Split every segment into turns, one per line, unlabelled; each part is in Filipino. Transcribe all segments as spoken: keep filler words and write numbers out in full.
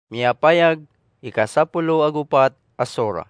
Miyapayag, ikasapulo agupat asora.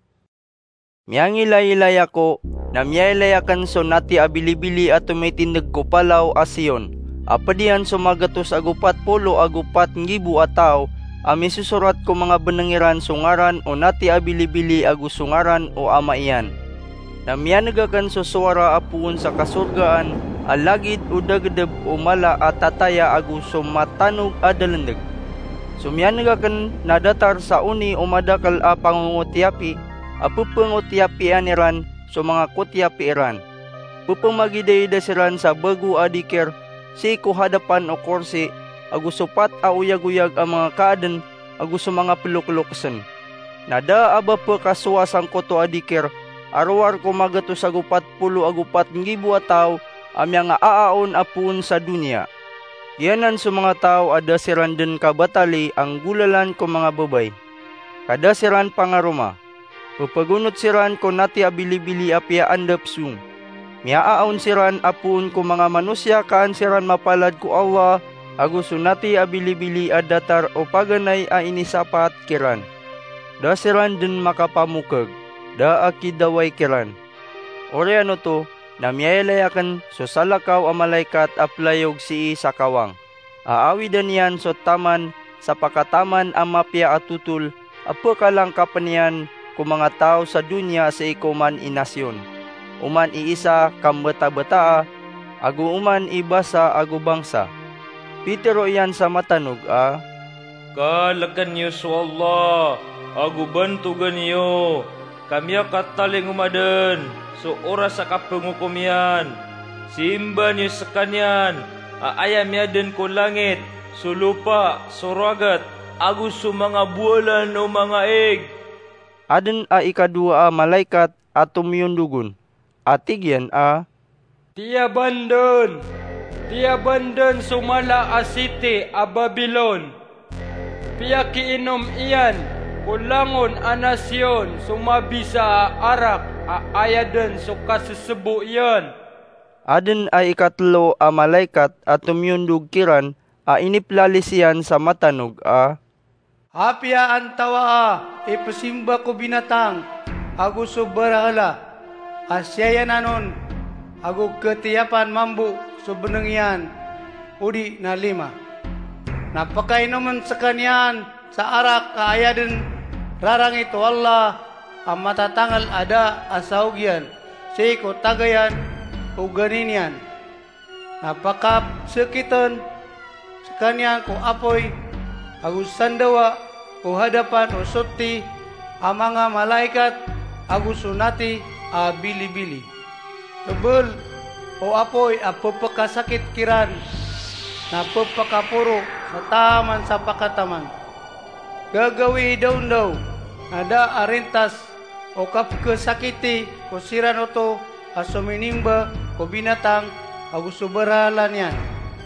Miyangilay-ilay ako, na miyailayakan so nati abilibili at tumitindag ko palaw asiyon. Apadian sumagatos agupat polo agupat ngibu ataw, ami susurat ko mga benengiran sungaran o nati abilibili agu sungaran o amaian. Na miyanagakan so suara apuun sa kasurgaan, alagid udagdeb umala at tataya agu sumatanog adalandag. Sumyanagakan nadatar sa uni umadakal a pangungutiapi, a pupangutiapian iran so mga kutiapi iran. Pupamagidayidasiran sa bagu adikir, si kuhadapan o korsi, agusupat a uyag-uyag ang mga kaadan, aguso mga peluk-luksen. Nada aba pa kasuwasang koto adikir, arwar ko magato sa gupat pulo agupat ngibu ataw, amyang aaon apun sa dunia. Diyanan sa mga tao ada siran din kabatali ang gulalan ko mga babay. Kada siran pangaroma. Pupagunot siran ko nati abilibili apia andap sung. Miaaon siran apun ko mga manusya kaan siran mapalad ko Allah, aguso nati abilibili adatar o paganay a inisapat kiran. Da siran din makapamukag, da akidaway kiran. Ore ano to, na miyailayakan so salakaw ang malaikat aplayog si sa kawang. Aawidan yan so taman sa pakataman ang mapya atutul, apakalang kapanian kung mga tao sa dunya sa ikuman inasyon. Uman iisa kambata-bataa, agu uman ibasa agu bangsa. Pitero yan sa matanog a,
Kalakan niyo so Allah, agu bantugan niyo, kami kataling umaden, so oras sa kapangukumian, simba niyo sa kanyan, aayam yaden ko langit, so lupa, so ragat, agus so mga buwalan o mga eg.
Aden a ikadua a malaikat at tumiyundugun. Atigyan a,
Tia bandon, tia bandon sumala a city a Babylon. Piya kiinom iyan, kulangon a nasyon, sumabisa a arak, a ayaden so kasusubo iyan.
Aden ay ikatlo a malaikat at tumiyundug kiran, a iniplalisiyan sa matanog a,
Hapya ang tawa a, ipasimba ko binatang, agu subarahala, asyayan anon, agu ketiyapan mambu, subeneng yan, udi na lima. Napakainuman sa kanyan, sa arak kaayaden, rarang ito Allah, ang matatangal ada asawgyan, siko tagayan, uganin yan. Napakap sekitan, sa kanyan ko apoy, agus sandawa, o hadapan o suti, ang mga malaikat, agus sunati, a bili-bili. Tebel, o apoy, a pupakasakit kiran, na pupakapuro, sa taman sa pakataman. Gagawi daun daw, ada arintas, o kapkasakiti, ko siranoto, asuminimba, ko binatang, agus subaralan yan.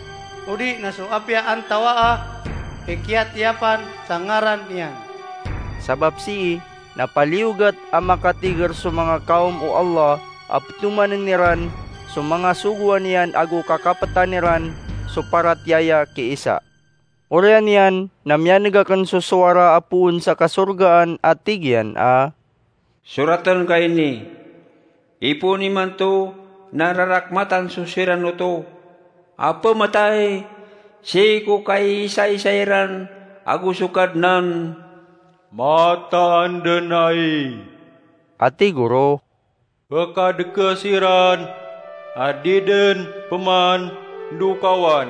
Udi na suapya ang tawaa, ikiat yapan sa ngaran niyan.
sabab si napaliugat ang makatigar sa mga kaum o Allah, aptumanan niran, sa mga suguan niyan agu kakapatan niran, so paratyaya kiisa. Orian yan, namyanagakan so suara apun sa kasurgaan at tigyan a,
Suratan ka ini, ipuni man to, nararakmatan susiran no to, apa matay, si ko kay isa-isairan, agusukad nan,
Mataan denai,
ati guro,
bekadekasiran, adiden peman dukawan,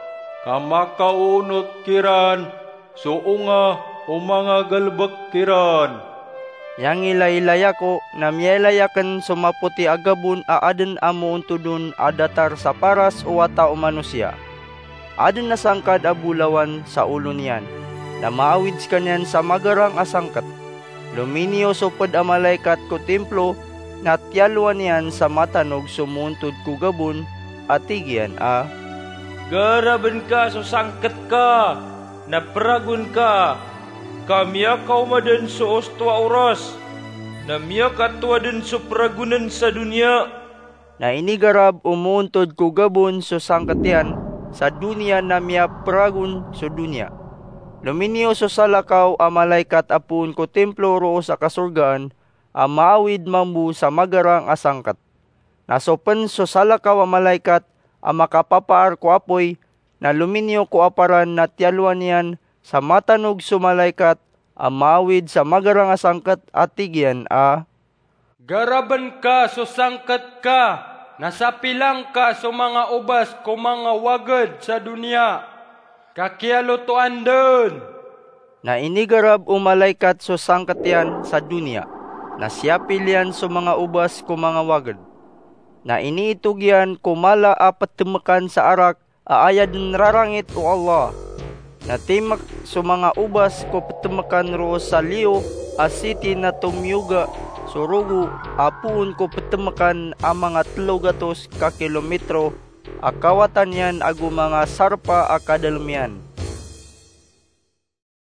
kamakaunot kiran, suunga umanga galbek kiran.
yang ilay-ilay ako, namyailayakan sumaputi agabun a aden amo untudun adatar sa paras o wata o manusia. Aden na sangkad abulawan sa ulo niyan, na maawids kanyan sa magarang asangkat. Luminio sopod a malaikat ko templo, na tiyalwan niyan sa matanog sumuntod ko gabun, at tigyan a,
Garaban ka so sangkat ka, napragun ka, kami akaw madan so ostwa oras, na miya katwa din so pragunan sa dunya.
Na inigarab umuuntod ko gabun so sangkatyan, sa dunia na miya pragun so dunia. Luminyo so salakaw a malaikat apun ko templo roo sa kasurgaan, a maawid mambu sa magarang asangkat. Nasopen so salakaw a malaikat a makapapaar ko apoy, na luminyo ko aparan na tiyaluan niyan sa matanog so malaikat a maawid sa magarang asangkat at tigyan a
Garaban ka so sangkat ka, nasapilang ka so mga ubas ko mga wagad sa dunia. Kakialutuan dun.
na inigarab o malaikat so sangkat yan sa dunia, na siya pilihan so mga ubas ko mga wagad. Na iniitog yan kumala apat temakan sa arak, aayad rarangit o Allah. Na timak so mga ubas ko petemakan ro sa liyo, asiti na tumyuga, surugo, apuun ko petemakan ang mga tlogatos ka kilometro, akawatan yan agu mga sarpa akadalmian.